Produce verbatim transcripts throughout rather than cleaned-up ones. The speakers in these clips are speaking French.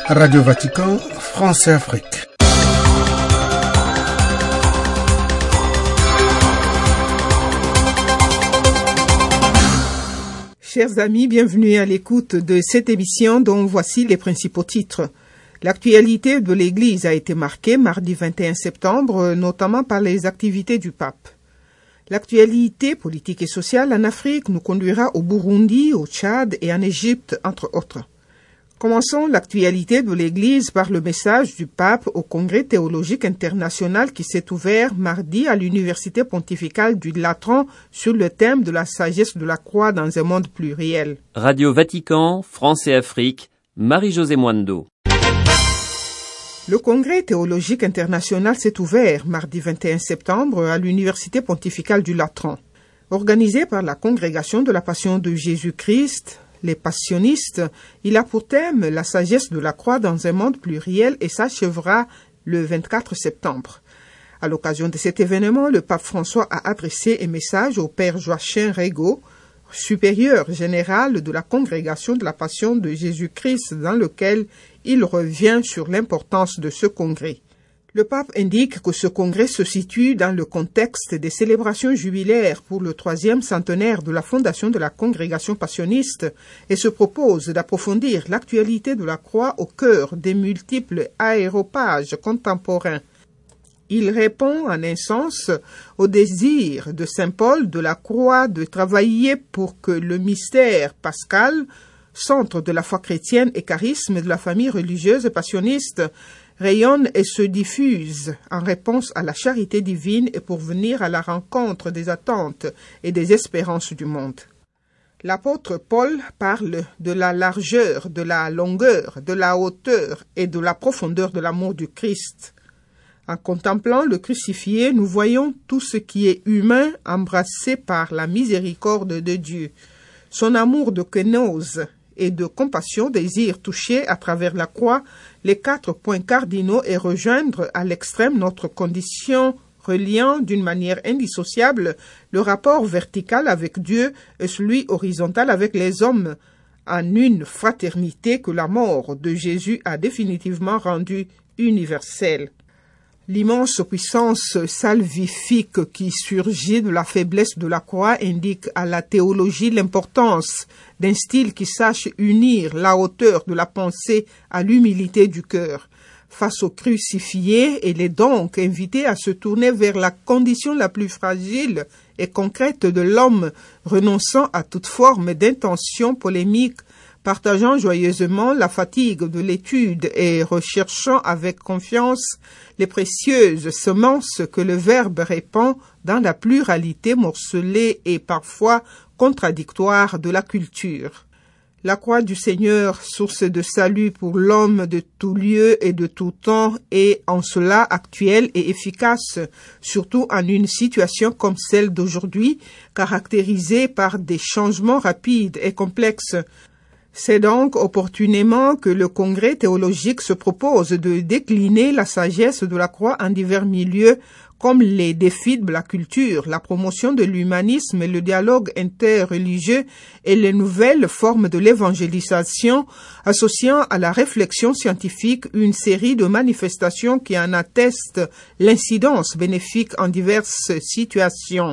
Radio Vatican, France et Afrique. Chers amis, bienvenue à l'écoute de cette émission dont voici les principaux titres. L'actualité de l'Église a été marquée mardi vingt et un septembre, notamment par les activités du pape. L'actualité politique et sociale en Afrique nous conduira au Burundi, au Tchad et en Égypte, entre autres. Commençons l'actualité de l'Église par le message du pape au Congrès théologique international qui s'est ouvert mardi à l'Université pontificale du Latran sur le thème de la sagesse de la croix dans un monde pluriel. Radio Vatican, France et Afrique, Marie-Josée Mwando. Le Congrès théologique international s'est ouvert mardi vingt et un septembre à l'Université pontificale du Latran. Organisé par la Congrégation de la Passion de Jésus-Christ, les passionnistes, il a pour thème la sagesse de la croix dans un monde pluriel et s'achèvera le vingt-quatre septembre. À l'occasion de cet événement, le pape François a adressé un message au père Joachim Rego, supérieur général de la Congrégation de la Passion de Jésus-Christ, dans lequel il revient sur l'importance de ce congrès. Le pape indique que ce congrès se situe dans le contexte des célébrations jubilaires pour le troisième centenaire de la fondation de la Congrégation passionniste et se propose d'approfondir l'actualité de la croix au cœur des multiples aéropages contemporains. Il répond en un sens au désir de saint Paul de la croix de travailler pour que le mystère pascal, centre de la foi chrétienne et charisme de la famille religieuse passionniste, rayonne et se diffuse en réponse à la charité divine et pour venir à la rencontre des attentes et des espérances du monde. L'apôtre Paul parle de la largeur, de la longueur, de la hauteur et de la profondeur de l'amour du Christ. En contemplant le crucifié, nous voyons tout ce qui est humain embrassé par la miséricorde de Dieu. Son amour de kénose et de compassion désire toucher à travers la croix les quatre points cardinaux et rejoindre à l'extrême notre condition reliant d'une manière indissociable le rapport vertical avec Dieu et celui horizontal avec les hommes, en une fraternité que la mort de Jésus a définitivement rendue universelle. L'immense puissance salvifique qui surgit de la faiblesse de la croix indique à la théologie l'importance d'un style qui sache unir la hauteur de la pensée à l'humilité du cœur. Face au crucifié, elle est donc invitée à se tourner vers la condition la plus fragile et concrète de l'homme, renonçant à toute forme d'intention polémique, partageant joyeusement la fatigue de l'étude et recherchant avec confiance les précieuses semences que le Verbe répand dans la pluralité morcelée et parfois contradictoire de la culture. La croix du Seigneur, source de salut pour l'homme de tout lieu et de tout temps, est en cela actuelle et efficace, surtout en une situation comme celle d'aujourd'hui, caractérisée par des changements rapides et complexes. C'est donc opportunément que le Congrès théologique se propose de décliner la sagesse de la croix en divers milieux, comme les défis de la culture, la promotion de l'humanisme, le dialogue interreligieux et les nouvelles formes de l'évangélisation, associant à la réflexion scientifique une série de manifestations qui en attestent l'incidence bénéfique en diverses situations.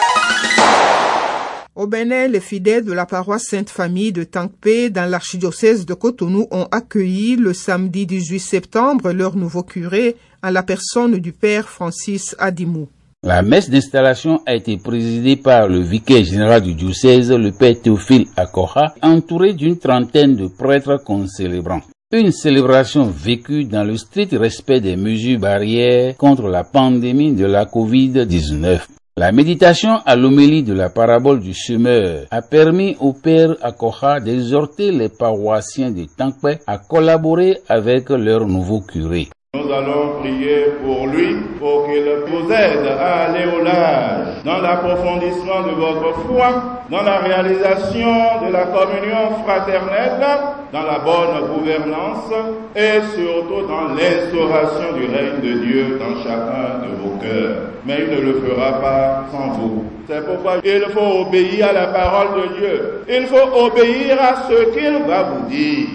Au Bénin, les fidèles de la paroisse Sainte-Famille de Tankpé dans l'archidiocèse de Cotonou ont accueilli le samedi dix-huit septembre leur nouveau curé en la personne du père Francis Adimou. La messe d'installation a été présidée par le vicaire général du diocèse, le père Théophile Akoha, entouré d'une trentaine de prêtres concélébrants. Une célébration vécue dans le strict respect des mesures barrières contre la pandémie de la covid dix-neuf. La méditation à l'homélie de la parabole du semeur a permis au père Akoha d'exhorter les paroissiens de Tankpé à collaborer avec leur nouveau curé. Nous allons prier pour lui, pour qu'il vous aide à aller au large dans l'approfondissement de votre foi, dans la réalisation de la communion fraternelle, dans la bonne gouvernance et surtout dans l'instauration du règne de Dieu dans chacun de vos cœurs. Mais il ne le fera pas sans vous. C'est pourquoi il faut obéir à la parole de Dieu. Il faut obéir à ce qu'il va vous dire.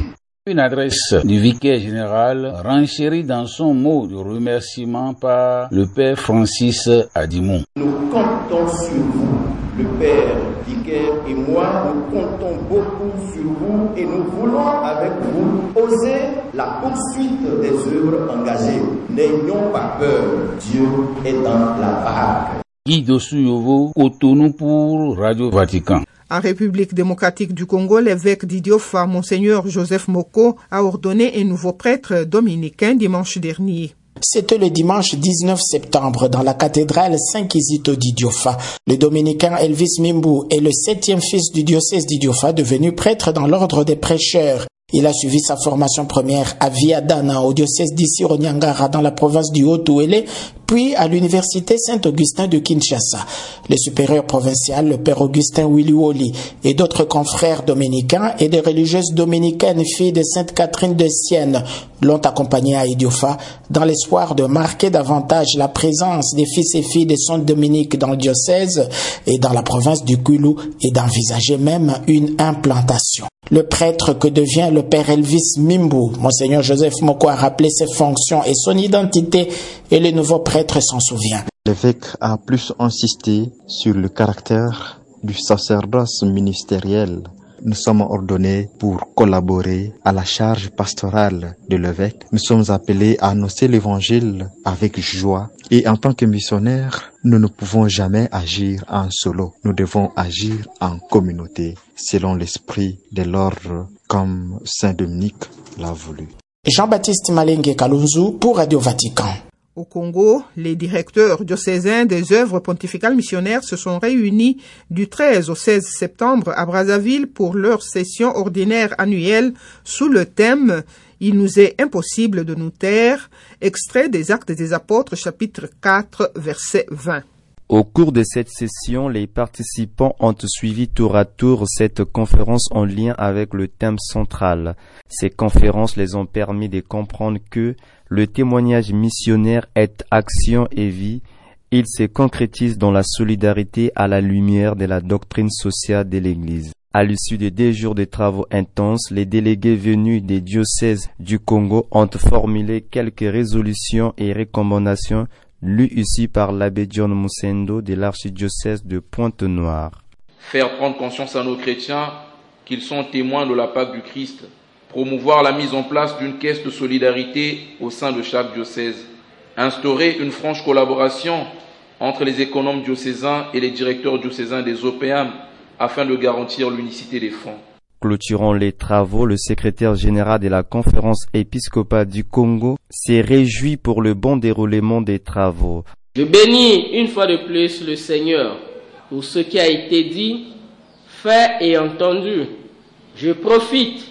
Une adresse du vicaire général renchérit dans son mot de remerciement par le père Francis Adimon. Nous comptons sur vous, le père vicaire et moi, nous comptons beaucoup sur vous et nous voulons avec vous oser la poursuite des œuvres engagées. N'ayons pas peur, Dieu est dans la barque. Guy Dossou-Yovo, Cotonou pour Radio Vatican. En République démocratique du Congo, l'évêque d'Idiofa, Monseigneur Joseph Moko, a ordonné un nouveau prêtre dominicain dimanche dernier. C'était le dimanche dix-neuf septembre dans la cathédrale Saint-Kizito d'Idiofa. Le dominicain Elvis Mimbu est le septième fils du diocèse d'Idiofa devenu prêtre dans l'ordre des prêcheurs. Il a suivi sa formation première à Viadana au diocèse d'Issiro-Niangara dans la province du Haut-Ouélé, puis à l'université Saint-Augustin de Kinshasa. Le supérieur provincial, le père Augustin Wiliwoli, et d'autres confrères dominicains et des religieuses dominicaines filles de Sainte Catherine de Sienne l'ont accompagné à Idiofa dans l'espoir de marquer davantage la présence des fils et filles de Saint Dominique dans le diocèse et dans la province du Kwilu et d'envisager même une implantation. Le prêtre que devient le père Elvis Mimbu, Monseigneur Joseph Moko a rappelé ses fonctions et son identité et le nouveau prêtre s'en souvient. L'évêque a plus insisté sur le caractère du sacerdoce ministériel. Nous sommes ordonnés pour collaborer à la charge pastorale de l'évêque. Nous sommes appelés à annoncer l'évangile avec joie. Et en tant que missionnaires, nous ne pouvons jamais agir en solo. Nous devons agir en communauté, selon l'esprit de l'ordre, comme Saint Dominique l'a voulu. Jean-Baptiste Malenge Kalunzu pour Radio Vatican. Au Congo, les directeurs diocésains des œuvres pontificales missionnaires se sont réunis du treize au seize septembre à Brazzaville pour leur session ordinaire annuelle sous le thème « Il nous est impossible de nous taire », extrait des Actes des Apôtres, chapitre quatre, verset vingt. Au cours de cette session, les participants ont suivi tour à tour cette conférence en lien avec le thème central. Ces conférences les ont permis de comprendre que le témoignage missionnaire est action et vie. Il se concrétise dans la solidarité à la lumière de la doctrine sociale de l'Église. À l'issue de deux jours de travaux intenses, les délégués venus des diocèses du Congo ont formulé quelques résolutions et recommandations lues ici par l'abbé John Musendo de l'archidiocèse de Pointe-Noire. Faire prendre conscience à nos chrétiens qu'ils sont témoins de la Pâque du Christ. Promouvoir la mise en place d'une caisse de solidarité au sein de chaque diocèse. Instaurer une franche collaboration entre les économes diocésains et les directeurs diocésains des O P M afin de garantir l'unicité des fonds. Clôturant les travaux, le secrétaire général de la conférence épiscopale du Congo s'est réjoui pour le bon déroulement des travaux. Je bénis une fois de plus le Seigneur pour ce qui a été dit, fait et entendu. Je profite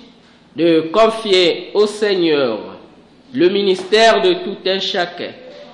de confier au Seigneur le ministère de tout un chacun,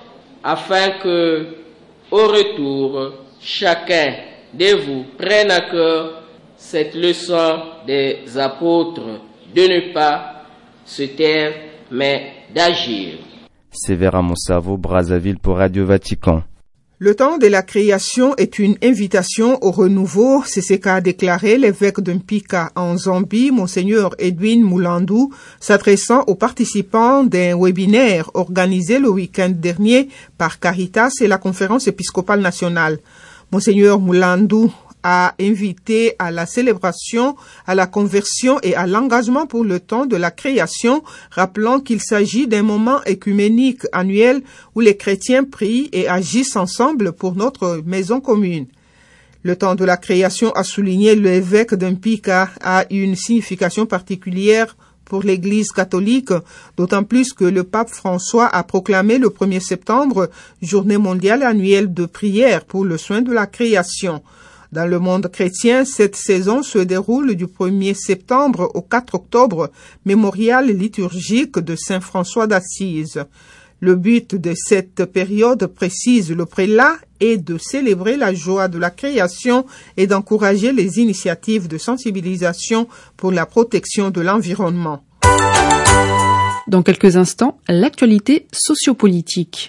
afin que, au retour, chacun de vous prenne à cœur cette leçon des apôtres de ne pas se taire, mais d'agir. Sévérin Moussavo, Brazzaville pour Radio Vatican. Le temps de la création est une invitation au renouveau, c'est ce qu'a déclaré l'évêque de Mpika en Zambie, Monseigneur Edwin Moulandou, s'adressant aux participants d'un webinaire organisé le week-end dernier par Caritas et la Conférence épiscopale nationale. Monseigneur Moulandou a invité à la célébration, à la conversion et à l'engagement pour le temps de la création, rappelant qu'il s'agit d'un moment œcuménique annuel où les chrétiens prient et agissent ensemble pour notre maison commune. Le temps de la création, a souligné l'évêque d'Mpika, a une signification particulière pour l'Église catholique, d'autant plus que le pape François a proclamé le premier septembre journée mondiale annuelle de prière pour le soin de la création. Dans le monde chrétien, cette saison se déroule du premier septembre au quatre octobre, mémorial liturgique de Saint François d'Assise. Le but de cette période, précise le prélat, est de célébrer la joie de la création et d'encourager les initiatives de sensibilisation pour la protection de l'environnement. Dans quelques instants, l'actualité sociopolitique.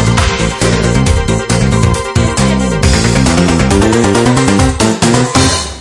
Une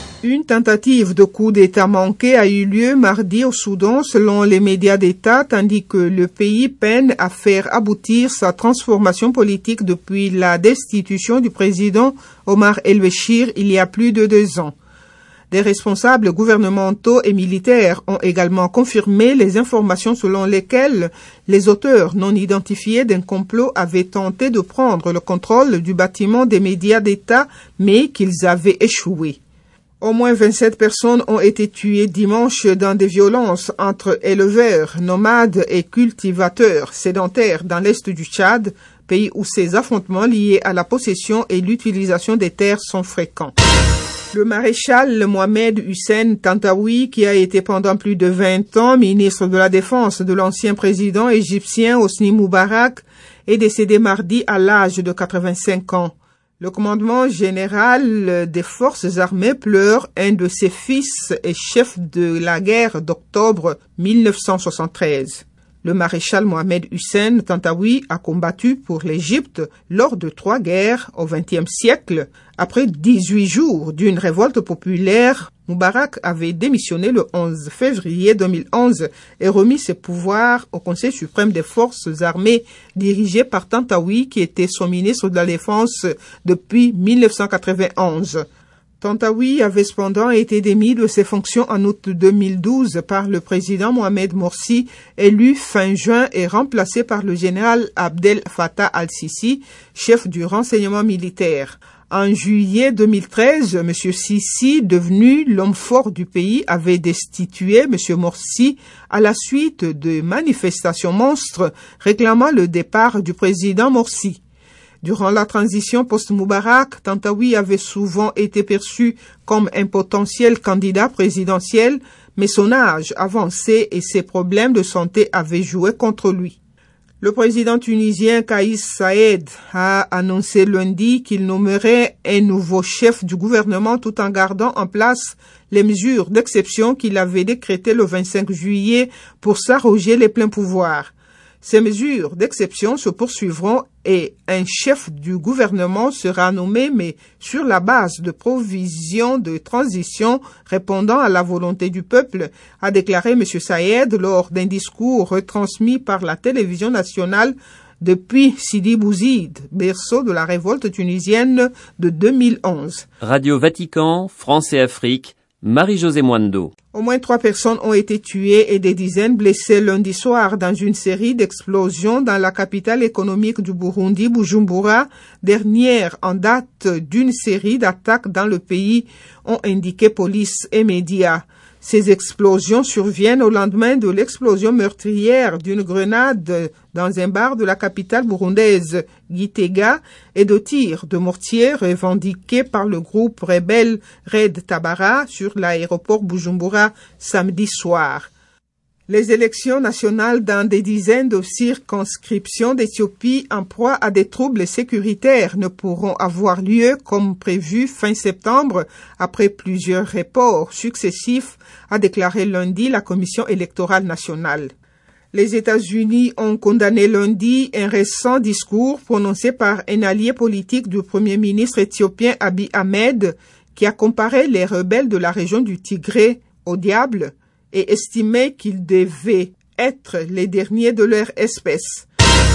tentative de coup d'État manqué a eu lieu mardi au Soudan selon les médias d'État, tandis que le pays peine à faire aboutir sa transformation politique depuis la destitution du président Omar el-Béchir il y a plus de deux ans. Des responsables gouvernementaux et militaires ont également confirmé les informations selon lesquelles les auteurs non identifiés d'un complot avaient tenté de prendre le contrôle du bâtiment des médias d'État, mais qu'ils avaient échoué. Au moins vingt-sept personnes ont été tuées dimanche dans des violences entre éleveurs, nomades et cultivateurs sédentaires dans l'est du Tchad, pays où ces affrontements liés à la possession et l'utilisation des terres sont fréquents. Le maréchal Mohamed Hussein Tantawi, qui a été pendant plus de vingt ans ministre de la Défense de l'ancien président égyptien Hosni Moubarak, est décédé mardi à l'âge de quatre-vingt-cinq ans. Le commandement général des forces armées pleure un de ses fils et chef de la guerre d'octobre mille neuf cent soixante-treize. Le maréchal Mohamed Hussein Tantawi a combattu pour l'Égypte lors de trois guerres au vingtième siècle. Après dix-huit jours d'une révolte populaire, Moubarak avait démissionné le onze février deux mille onze et remis ses pouvoirs au Conseil suprême des forces armées dirigé par Tantawi, qui était son ministre de la Défense depuis mille neuf cent quatre-vingt-onze. Tantawi avait cependant été démis de ses fonctions en août deux mille douze par le président Mohamed Morsi, élu fin juin et remplacé par le général Abdel Fattah al-Sisi, chef du renseignement militaire. En juillet deux mille treize, M. Sisi, devenu l'homme fort du pays, avait destitué M. Morsi à la suite de manifestations monstres réclamant le départ du président Morsi. Durant la transition post-Moubarak, Tantawi avait souvent été perçu comme un potentiel candidat présidentiel, mais son âge avancé et ses problèmes de santé avaient joué contre lui. Le président tunisien Kais Saied a annoncé lundi qu'il nommerait un nouveau chef du gouvernement tout en gardant en place les mesures d'exception qu'il avait décrétées le vingt-cinq juillet pour s'arroger les pleins pouvoirs. Ces mesures d'exception se poursuivront et un chef du gouvernement sera nommé, mais sur la base de provisions de transition répondant à la volonté du peuple, a déclaré M. Saïed lors d'un discours retransmis par la télévision nationale depuis Sidi Bouzid, berceau de la révolte tunisienne de deux mille onze. Radio Vatican, France et Afrique, Marie-Josée Mwando. Au moins trois personnes ont été tuées et des dizaines blessées lundi soir dans une série d'explosions dans la capitale économique du Burundi, Bujumbura, dernière en date d'une série d'attaques dans le pays, ont indiqué police et médias. Ces explosions surviennent au lendemain de l'explosion meurtrière d'une grenade dans un bar de la capitale burundaise, Gitega, et de tirs de mortier revendiqués par le groupe rebelle Red Tabara sur l'aéroport Bujumbura samedi soir. Les élections nationales dans des dizaines de circonscriptions d'Éthiopie en proie à des troubles sécuritaires ne pourront avoir lieu comme prévu fin septembre après plusieurs reports successifs, a déclaré lundi la Commission électorale nationale. Les États-Unis ont condamné lundi un récent discours prononcé par un allié politique du Premier ministre éthiopien Abiy Ahmed qui a comparé les rebelles de la région du Tigré au diable et estimé qu'ils devaient être les derniers de leur espèce.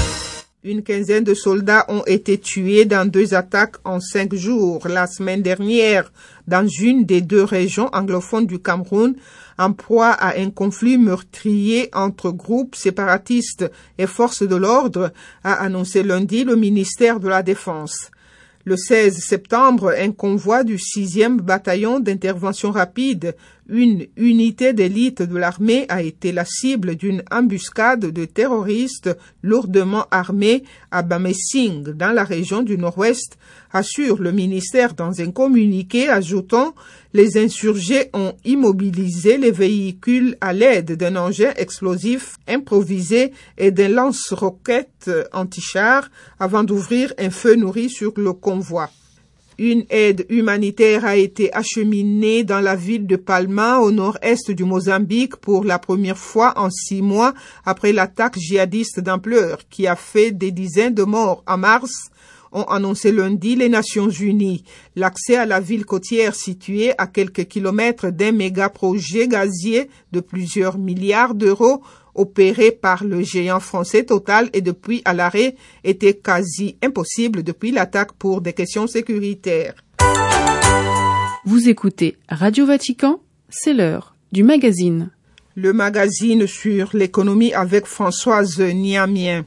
Une quinzaine de soldats ont été tués dans deux attaques en cinq jours la semaine dernière dans une des deux régions anglophones du Cameroun, en proie à un conflit meurtrier entre groupes séparatistes et forces de l'ordre, a annoncé lundi le ministère de la Défense. Le seize septembre, un convoi du sixième bataillon d'intervention rapide, une unité d'élite de l'armée, a été la cible d'une embuscade de terroristes lourdement armés à Bamesing, dans la région du Nord-Ouest, assure le ministère dans un communiqué, ajoutant « Les insurgés ont immobilisé les véhicules à l'aide d'un engin explosif improvisé et d'un lance-roquettes anti-char avant d'ouvrir un feu nourri sur le convoi. » Une aide humanitaire a été acheminée dans la ville de Palma, au nord-est du Mozambique, pour la première fois en six mois après l'attaque djihadiste d'ampleur qui a fait des dizaines de morts en mars, ont annoncé lundi les Nations Unies. L'accès à la ville côtière située à quelques kilomètres d'un méga-projet gazier de plusieurs milliards d'euros opéré par le géant français Total et depuis à l'arrêt était quasi impossible depuis l'attaque pour des questions sécuritaires. Vous écoutez Radio Vatican, c'est l'heure du magazine. Le magazine sur l'économie avec Françoise Niamien.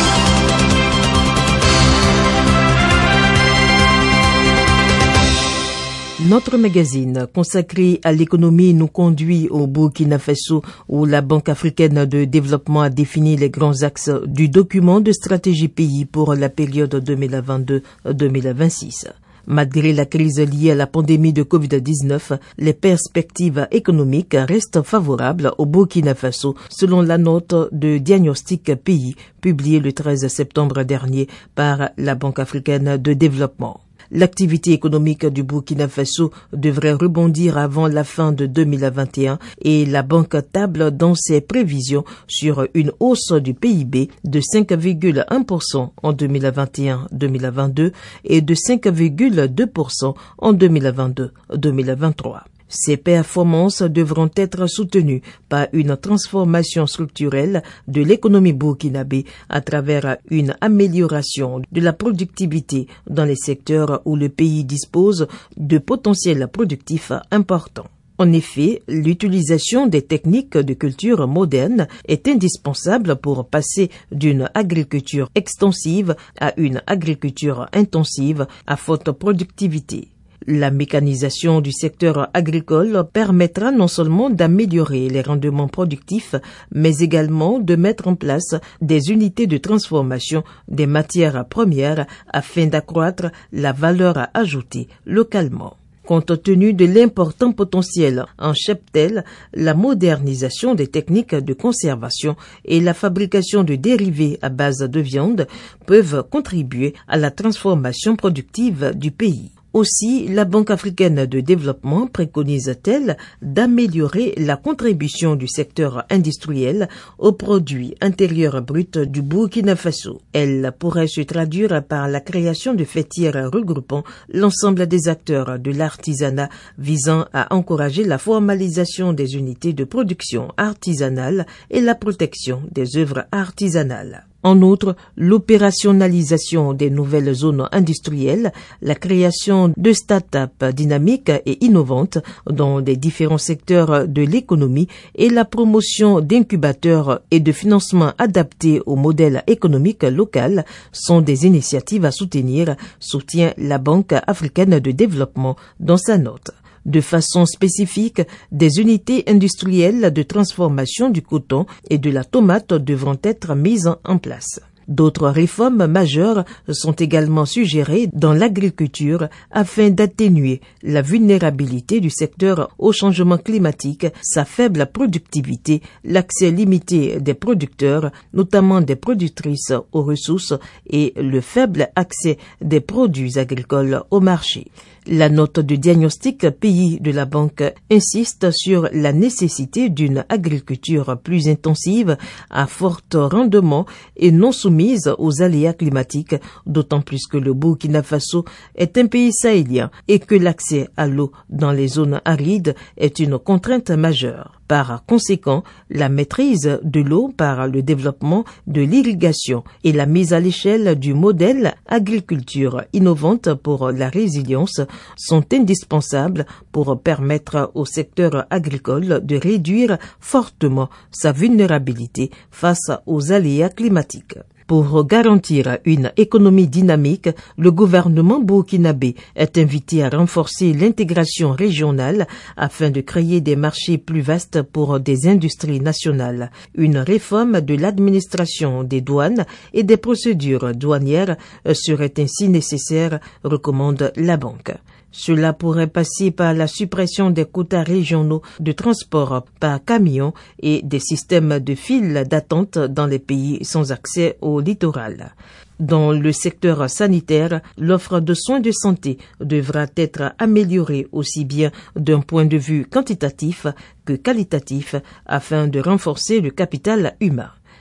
Notre magazine consacré à l'économie nous conduit au Burkina Faso où la Banque africaine de développement a défini les grands axes du document de stratégie pays pour la période deux mille vingt-deux à deux mille vingt-six. Malgré la crise liée à la pandémie de covid dix-neuf, les perspectives économiques restent favorables au Burkina Faso selon la note de diagnostic pays publiée le treize septembre dernier par la Banque africaine de développement. L'activité économique du Burkina Faso devrait rebondir avant la fin de deux mille vingt et un et la banque table dans ses prévisions sur une hausse du P I B de cinq virgule un pour cent en deux mille vingt et un à deux mille vingt-deux et de cinq virgule deux pour cent en deux mille vingt-deux à deux mille vingt-trois. Ces performances devront être soutenues par une transformation structurelle de l'économie burkinabé à travers une amélioration de la productivité dans les secteurs où le pays dispose de potentiels productifs importants. En effet, l'utilisation des techniques de culture modernes est indispensable pour passer d'une agriculture extensive à une agriculture intensive à forte productivité. La mécanisation du secteur agricole permettra non seulement d'améliorer les rendements productifs, mais également de mettre en place des unités de transformation des matières premières afin d'accroître la valeur ajoutée localement. Compte tenu de l'important potentiel en cheptel, la modernisation des techniques de conservation et la fabrication de dérivés à base de viande peuvent contribuer à la transformation productive du pays. Aussi, la Banque africaine de développement préconise-t-elle d'améliorer la contribution du secteur industriel au produit intérieur brut du Burkina Faso. Elle pourrait se traduire par la création de fêtières regroupant l'ensemble des acteurs de l'artisanat visant à encourager la formalisation des unités de production artisanale et la protection des œuvres artisanales. En outre, l'opérationnalisation des nouvelles zones industrielles, la création de start-up dynamiques et innovantes dans les différents secteurs de l'économie et la promotion d'incubateurs et de financements adaptés au modèle économique local sont des initiatives à soutenir, soutient la Banque africaine de développement dans sa note. De façon spécifique, des unités industrielles de transformation du coton et de la tomate devront être mises en place. D'autres réformes majeures sont également suggérées dans l'agriculture afin d'atténuer la vulnérabilité du secteur au changement climatique, sa faible productivité, l'accès limité des producteurs, notamment des productrices aux ressources, et le faible accès des produits agricoles au marché. La note de diagnostic pays de la banque insiste sur la nécessité d'une agriculture plus intensive, à fort rendement et non soumise aux aléas climatiques, d'autant plus que le Burkina Faso est un pays sahélien et que l'accès à l'eau dans les zones arides est une contrainte majeure. Par conséquent, la maîtrise de l'eau par le développement de l'irrigation et la mise à l'échelle du modèle agriculture innovante pour la résilience sont indispensables pour permettre au secteur agricole de réduire fortement sa vulnérabilité face aux aléas climatiques. Pour garantir une économie dynamique, le gouvernement burkinabé est invité à renforcer l'intégration régionale afin de créer des marchés plus vastes pour des industries nationales. Une réforme de l'administration des douanes et des procédures douanières serait ainsi nécessaire, recommande la banque. Cela pourrait passer par la suppression des quotas régionaux de transport par camion et des systèmes de files d'attente dans les pays sans accès au littoral. Dans le secteur sanitaire, l'offre de soins de santé devra être améliorée aussi bien d'un point de vue quantitatif que qualitatif afin de renforcer le capital humain.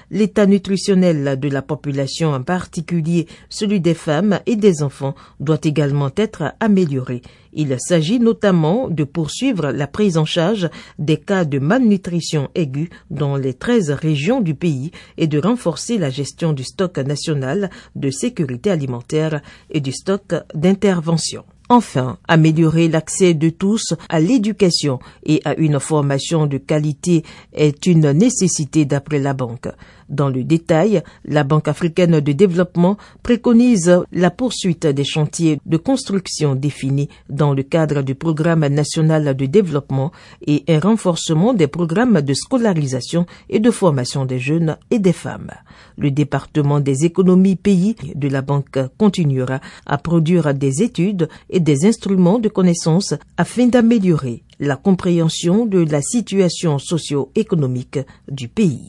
l'état nutritionnel de la population, en particulier celui des femmes et des enfants, doit également être amélioré. Il s'agit notamment de poursuivre la prise en charge des cas de malnutrition aiguë dans les treize régions du pays et de renforcer la gestion du stock national de sécurité alimentaire et du stock d'intervention. Enfin, améliorer l'accès de tous à l'éducation et à une formation de qualité est une nécessité d'après la Banque. Dans le détail, la Banque africaine de développement préconise la poursuite des chantiers de construction définis dans le cadre du Programme national de développement et un renforcement des programmes de scolarisation et de formation des jeunes et des femmes. Le département des économies pays de la Banque continuera à produire des études et des instruments de connaissance afin d'améliorer la compréhension de la situation socio-économique du pays.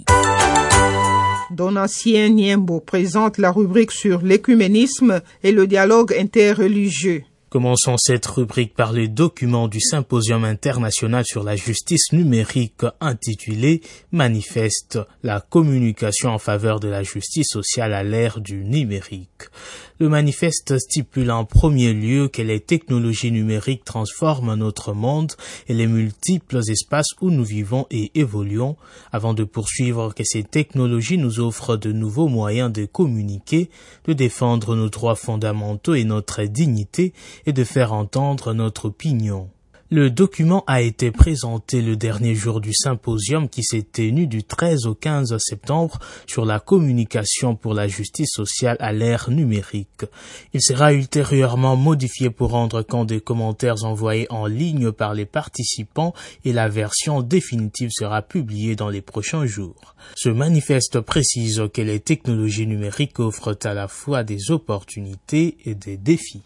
Donatien Niembo présente la rubrique sur l'écuménisme et le dialogue interreligieux. Commençons cette rubrique par les documents du Symposium international sur la justice numérique intitulé « Manifeste la communication en faveur de la justice sociale à l'ère du numérique ». Le manifeste stipule en premier lieu que les technologies numériques transforment notre monde et les multiples espaces où nous vivons et évoluons, avant de poursuivre que ces technologies nous offrent de nouveaux moyens de communiquer, de défendre nos droits fondamentaux et notre dignité, et de faire entendre notre opinion. Le document a été présenté le dernier jour du symposium qui s'est tenu du treize au quinze septembre sur la communication pour la justice sociale à l'ère numérique. Il sera ultérieurement modifié pour rendre compte des commentaires envoyés en ligne par les participants et la version définitive sera publiée dans les prochains jours. Ce manifeste précise que les technologies numériques offrent à la fois des opportunités et des défis.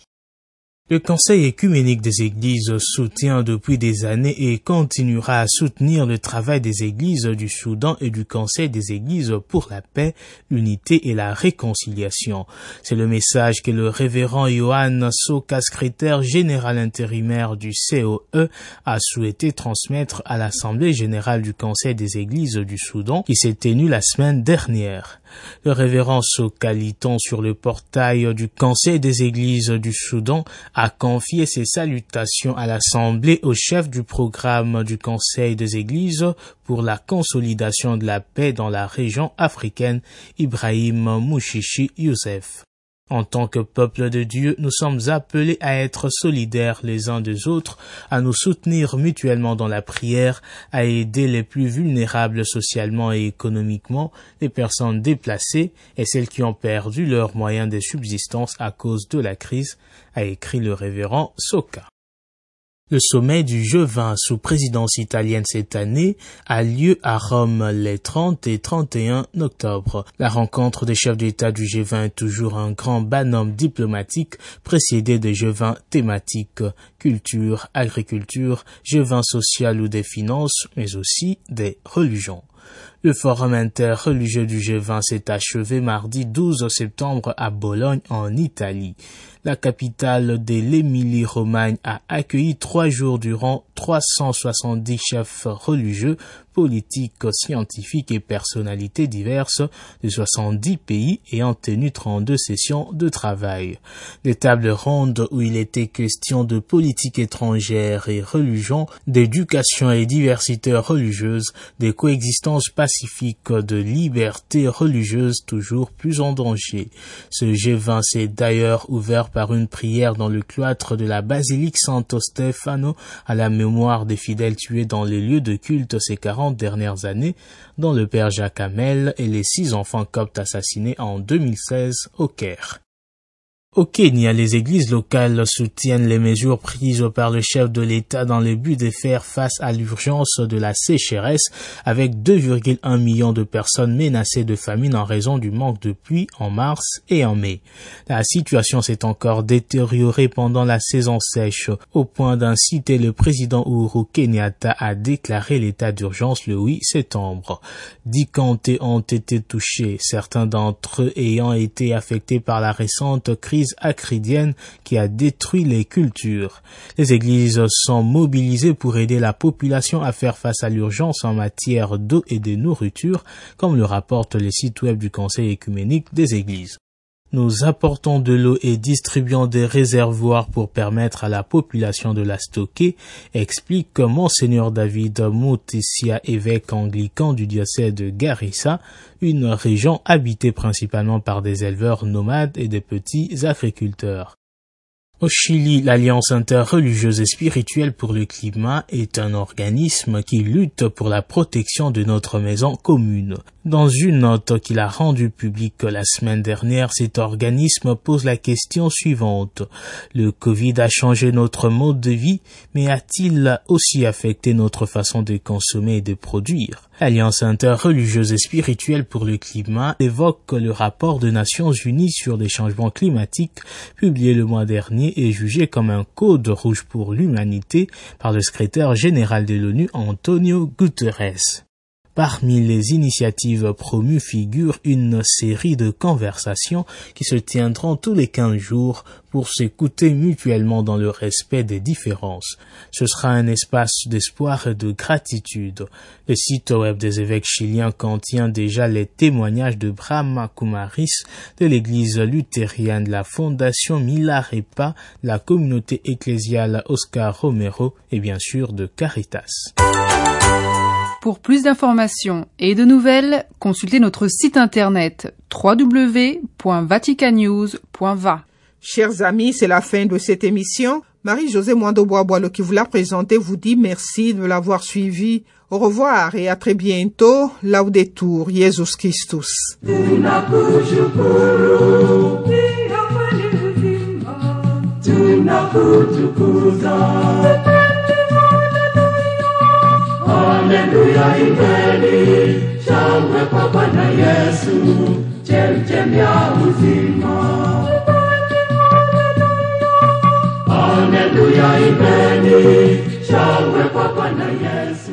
Le Conseil écuménique des Églises soutient depuis des années et continuera à soutenir le travail des Églises du Soudan et du Conseil des Églises pour la paix, l'unité et la réconciliation. C'est le message que le révérend Yohan Soka, secrétaire général intérimaire du C O E, a souhaité transmettre à l'Assemblée générale du Conseil des Églises du Soudan qui s'est tenue la semaine dernière. Le révérend Soka, lit-on sur le portail du Conseil des Églises du Soudan, a confié ses salutations à l'Assemblée au chef du programme du Conseil des Églises pour la consolidation de la paix dans la région africaine, Ibrahim Mouchichi Youssef. En tant que peuple de Dieu, nous sommes appelés à être solidaires les uns des autres, à nous soutenir mutuellement dans la prière, à aider les plus vulnérables socialement et économiquement, les personnes déplacées et celles qui ont perdu leurs moyens de subsistance à cause de la crise, a écrit le révérend Soka. Le sommet du G vingt sous présidence italienne cette année a lieu à Rome les trente et trente et un octobre. La rencontre des chefs d'État du G vingt est toujours un grand bonhomme diplomatique précédé de G vingt thématiques, culture, agriculture, G vingt social ou des finances, mais aussi des religions. Le forum interreligieux du G vingt s'est achevé mardi douze septembre à Bologne en Italie. La capitale de l'Émilie-Romagne a accueilli trois jours durant trois cent soixante-dix chefs religieux, politiques, scientifiques et personnalités diverses de soixante-dix pays ayant tenu trente-deux sessions de travail. Des tables rondes où il était question de politique étrangère et religion, d'éducation et diversité religieuse, de coexistence pacifique, de liberté religieuse toujours plus en danger. Ce G vingt s'est d'ailleurs ouvert par une prière dans le cloître de la basilique Santo Stefano à la mémoire des fidèles tués dans les lieux de culte ces quarante dernières années, dont le père Jacques Hamel et les six enfants coptes assassinés en deux mille seize au Caire. Au Kenya, les églises locales soutiennent les mesures prises par le chef de l'État dans le but de faire face à l'urgence de la sécheresse avec deux virgule un millions de personnes menacées de famine en raison du manque de pluie en mars et en mai. La situation s'est encore détériorée pendant la saison sèche, au point d'inciter le président Uhuru Kenyatta à déclarer l'état d'urgence le huit septembre. Dix comtés ont été touchés, certains d'entre eux ayant été affectés par la récente crise crise acridienne qui a détruit les cultures. Les églises sont mobilisées pour aider la population à faire face à l'urgence en matière d'eau et de nourriture, comme le rapportent les sites web du Conseil écuménique des églises. Nous apportons de l'eau et distribuons des réservoirs pour permettre à la population de la stocker, explique Monseigneur David Moutissia, évêque anglican du diocèse de Garissa, une région habitée principalement par des éleveurs nomades et des petits agriculteurs. Au Chili, l'Alliance interreligieuse et spirituelle pour le climat est un organisme qui lutte pour la protection de notre maison commune. Dans une note qu'il a rendue publique la semaine dernière, cet organisme pose la question suivante. Le Covid a changé notre mode de vie, mais a-t-il aussi affecté notre façon de consommer et de produire? L'Alliance interreligieuse et spirituelle pour le climat évoque le rapport des Nations Unies sur les changements climatiques publié le mois dernier et jugé comme un code rouge pour l'humanité par le secrétaire général de l'ONU Antonio Guterres. Parmi les initiatives promues figure une série de conversations qui se tiendront tous les quinze jours pour s'écouter mutuellement dans le respect des différences. Ce sera un espace d'espoir et de gratitude. Le site web des évêques chiliens contient déjà les témoignages de Brahma Kumaris, de l'église luthérienne, la fondation Milarepa, la communauté ecclésiale Oscar Romero et bien sûr de Caritas. Pour plus d'informations et de nouvelles, consultez notre site internet w w w point vatican news point v a. Chers amis, c'est la fin de cette émission. Marie-Josée Mwando-Bois-Boilo qui vous l'a présentée vous dit merci de l'avoir suivi. Au revoir et à très bientôt. Laudetur Jesus Christus. Haleluya, imbeni, shangwe kwa Bwana Yesu, chemchem ya uzima. Haleluya, imbeni, shangwe kwa Bwana Yesu.